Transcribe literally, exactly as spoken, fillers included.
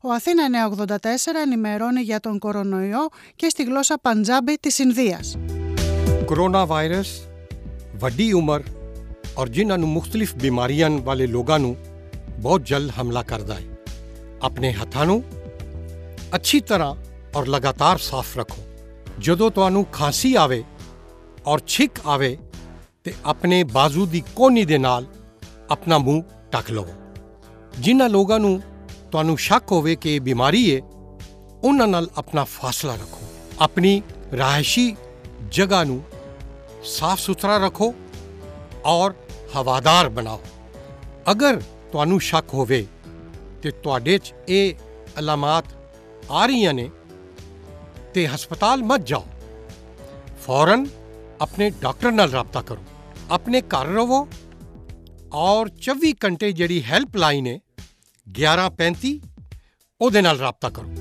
Ο Αθήνα εννιακόσια ογδόντα τέσσερα ενημερώνει για τον κορονοϊό και στη γλώσσα Παντζάμπι της Ινδίας. Corona virus ਵੱਡੀ ਉਮਰ ਔਰ ਜਿਨ੍ਹਾਂ ਨੂੰ ਮੁxtਲਿਫ ਬਿਮਾਰੀਆਂ ਵਾਲੇ ਲੋਕਾਂ ਨੂੰ ਬਹੁਤ ਜਲਦ ਹਮਲਾ ਕਰਦਾ ਹੈ। ਆਪਣੇ ਹੱਥਾਂ ਨੂੰ ਅੱਛੀ ਤਰ੍ਹਾਂ ਔਰ ਲਗਾਤਾਰ ਸਾਫ਼ ਰੱਖੋ। ਜਦੋਂ ਤੁਹਾਨੂੰ ਖਾਂਸੀ ਆਵੇ ਔਰ ਛਿੱਕ ਆਵੇ ਤੇ ਆਪਣੇ ਬਾਜ਼ੂ ਦੀ ਕੋਨੀ ਦੇ ਨਾਲ ਆਪਣਾ ਮੂੰਹ ਢੱਕ ਲਵੋ। ਜਿਨ੍ਹਾਂ ਲੋਕਾਂ ਨੂੰ ਤੁਹਾਨੂੰ ਸ਼ੱਕ ਹੋਵੇ ਕਿ ਇਹ ਬਿਮਾਰੀ ਹੈ ਉਹਨਾਂ ਨਾਲ ਆਪਣਾ ਫਾਸਲਾ ਰੱਖੋ। ਆਪਣੀ ਰਿਹਾਇਸ਼ੀ ਜਗ੍ਹਾ ਨੂੰ ਸਾਫ਼ ਸੁਥਰਾ ਰੱਖੋ ਔਰ ਹਵਾਦਾਰ ਬਣਾਓ। ਅਗਰ ਤੁਹਾਨੂੰ ਸ਼ੱਕ ਹੋਵੇ ਤੇ ਤੁਹਾਡੇ 'ਚ ਇਹ ਅਲਾਮਾਤ ਆ ਰਹੀਆਂ ਨੇ ਤੇ ਹਸਪਤਾਲ ਮਤ ਜਾਓ। ਫੌਰਨ ਆਪਣੇ ਡਾਕਟਰ ਨਾਲ ਰਾਬਤਾ ਕਰੋ। ਆਪਣੇ ਘਰ ਰਹੋ ਔਰ ਚੌਵੀ ਘੰਟੇ ਜਿਹੜੀ ਹੈਲਪਲਾਈਨ ਹੈ ਗਿਆਰਾਂ ਪੈਂਤੀ ਉਹਦੇ ਨਾਲ ਰਾਬਤਾ ਕਰੋ।